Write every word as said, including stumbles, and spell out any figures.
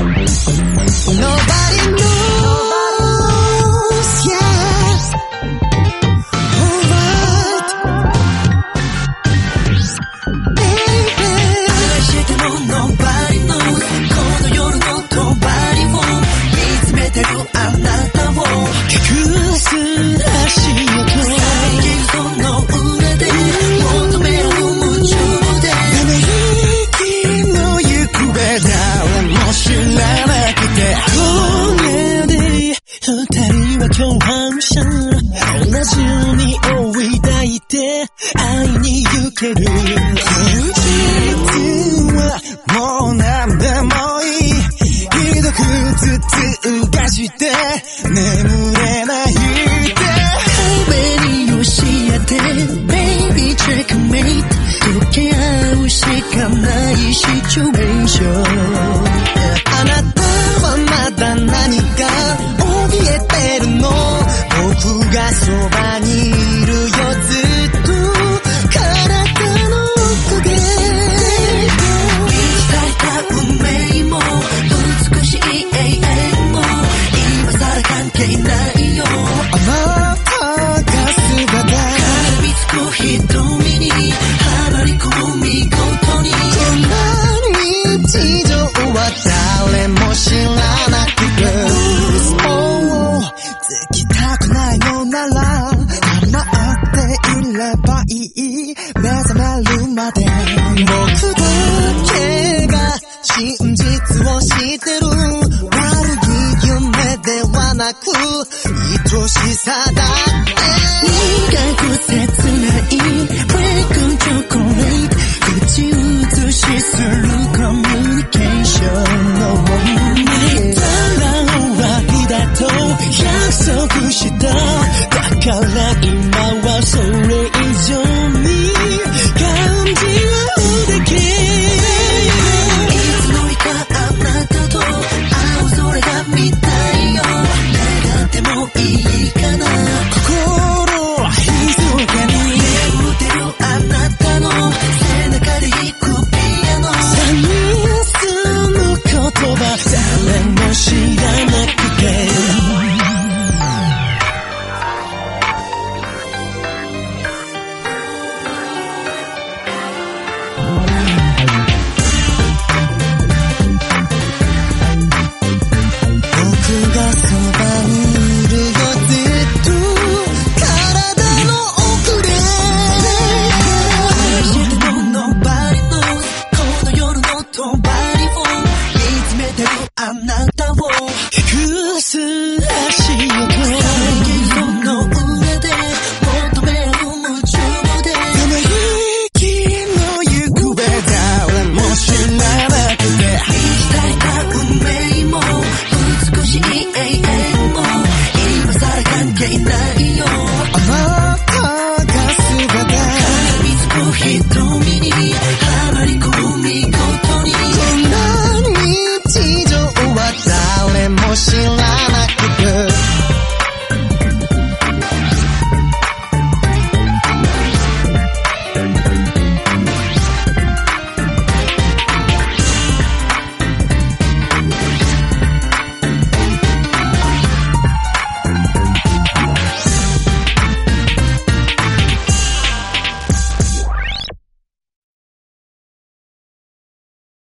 Nobody knows, yeah. Alright, baby. 愛しても nobody knows この夜の帳を見つめてるあなたを隠すらしいよ遮るその裏で求める夢中でため息の行方誰も知らなくてこれで二人は共犯者同じように追い抱いて会いに行ける現実はもう何でもいいひどく頭痛がして眠れないで壁に押し当て Baby checkmate 溶け合うしかないシチュエーションあなたはまだ何か怯えてるの僕がそばにいるよずっと体の奥で満ち足りた運命も美しい永遠も今さら関係ないよあなたが姿絡みつく瞳にはまり込む見事にこんな日常は誰も知らなくて嘘をつきたくないのなら黙っていればいい目覚めるまで僕だけが真実を知ってる悪い夢ではなく愛しさだって苦く切ない Break on chocolate 口移しするコミュニケーション